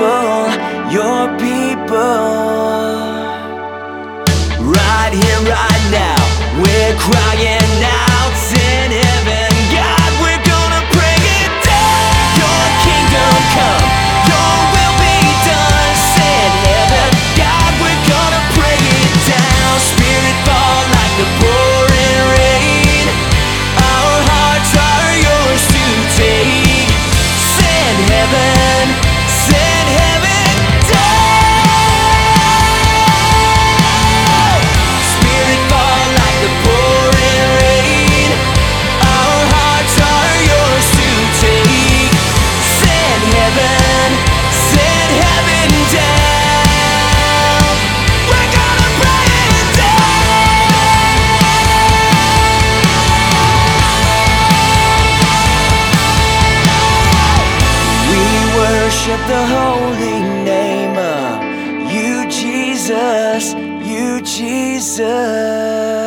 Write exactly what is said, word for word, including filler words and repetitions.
people, your people. Right here, right now, we're crying out in heaven. God, we're gonna bring it down. Your kingdom come, your will be done. Send heaven, God, we're gonna bring it down. Spirit fall like the pouring rain. Our hearts are yours to take. Send heaven, send heaven down. Spirit fall like the pouring rain. Our hearts are yours to take. Send heaven, send heaven down. We're gonna bring it down. We worship the holy name of you, Jesus, you, Jesus.